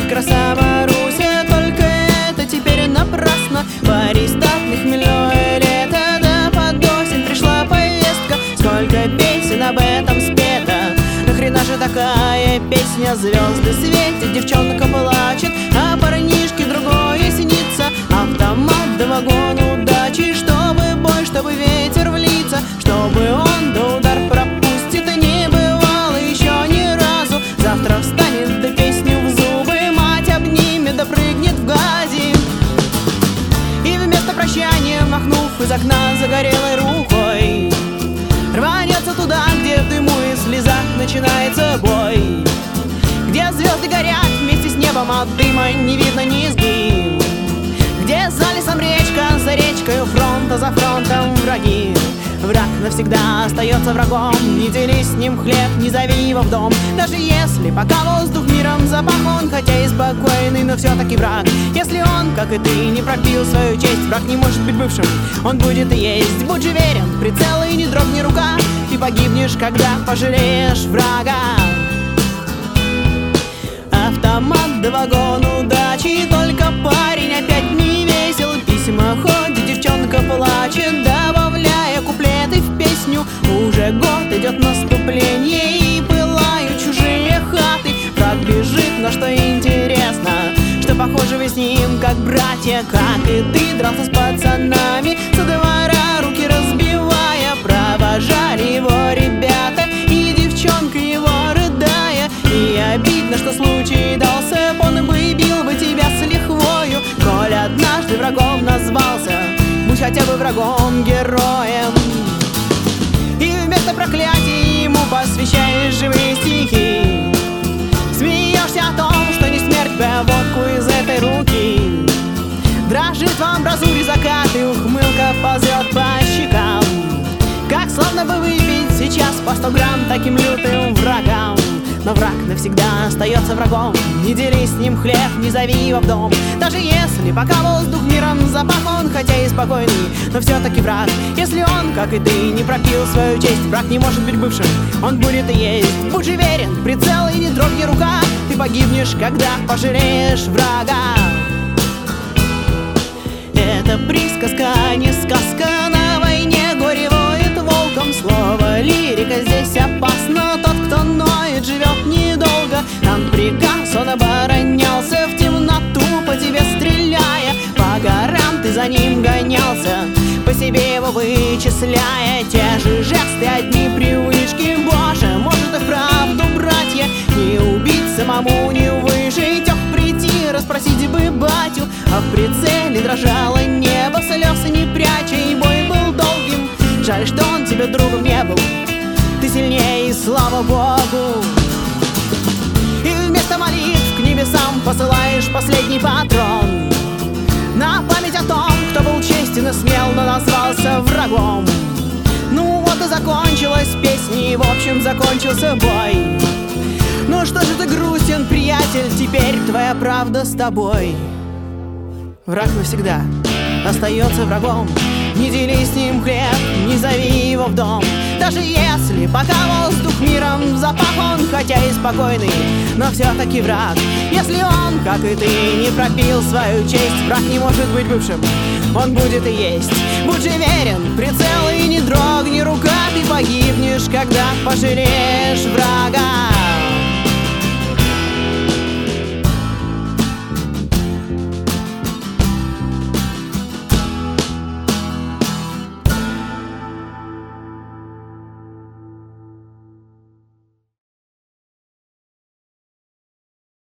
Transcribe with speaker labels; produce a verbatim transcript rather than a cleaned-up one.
Speaker 1: красава Руся, только это теперь напрасно. Пари статных хмельное лето, да под осень пришла повестка. Сколько песен об этом спето, нахрена же такая песня? Звезды светят, девчонка плачет, а парнишке другое снится. Автомат да вагон удачи, чтобы бой, чтобы ветер в лица, чтобы он да удар пропустит. Не бывало еще ни разу. Завтра встанет да песню в зубы, мать обнимет да прыгнет в газе. И вместо прощания, махнув из окна загорелой рукой, рванется туда, где в дыму и слезах начинается бой, где звезды горят вместе с небом, от дыма не видно низги, где за лесом речка, за речкою фронт, а за фронтом враги. Враг навсегда остается врагом, не дели с ним хлеб, не зови его в дом. Даже если пока воздух миром запахон, хотя и спокойный, но все-таки враг. Если он, как и ты, не пропил свою честь, враг не может быть бывшим, он будет и есть. Будь же верен, прицел и не дрогни рука, ты погибнешь, когда пожалеешь врага. Автомат да вагон удачи, только парень опять не весел. Письма ходит, девчонка плачет, добавляя куплеты в песню. Уже год идет наступление, и пылают чужие хаты. Враг бежит, но что интересно, что похоже вы с ним как братья. Как и ты дрался с пацанами, со двора руки разбивая. Провожали его ребята, и девчонка его рыдая. И обидно, что случай дался, он бы и бил бы тебя с лихвою. Коль однажды врагом назвался, будь хотя бы врагом-героем. И вместо проклятий ему посвящаешь живые стихи. Смеешься о том, что не смерть бьет водку из этой руки. Дрожит в амбразуре закат, и ухмылка ползет по щекам. Как словно бы выпить сейчас по сто грамм таким лютым врагам. Но враг навсегда остается врагом, не дели с ним хлеб, не зови его в дом. Даже если пока воздух миром запахон, хотя и спокойный, но все-таки враг. Если он, как и ты, не пропил свою честь, враг не может быть бывшим, он будет и есть. Будь же верен, прицел и не дрогни рука, ты погибнешь, когда пожалеешь врага. Это присказка, а не сказка, на войне горе воет волком. Слово лирика здесь опасно, тот, кто ноет, живет недолго. Там приказ, он оборонялся, в темноту по тебе стреляя. По горам ты за ним гонялся, по себе его вычисляя. Те же жесты, одни привычки, боже, может и вправду, братья, не убить самому, не выжить, ох, прийти, расспросить бы батю. А в прицеле дрожало небо, слез не пряча, и бой был долгим. Жаль, что он тебе другом не был, ты сильнее, и слава Богу. И вместо молитв к небесам посылаешь последний патрон, на память о том, кто был честен и смел, но назвался врагом. Ну вот и закончилась песня, и в общем закончился бой. Ну что же ты грустен, приятель, теперь твоя правда с тобой. Враг навсегда остается врагом, не дели с ним хлеб, не зови его в дом. Даже если пока воздух миром запахон, хотя и спокойный, но все-таки враг. Если он, как и ты, не пропил свою честь, враг не может быть бывшим, он будет и есть. Будь же верен, прицел и не дрогни рука, ты погибнешь, когда пожалеешь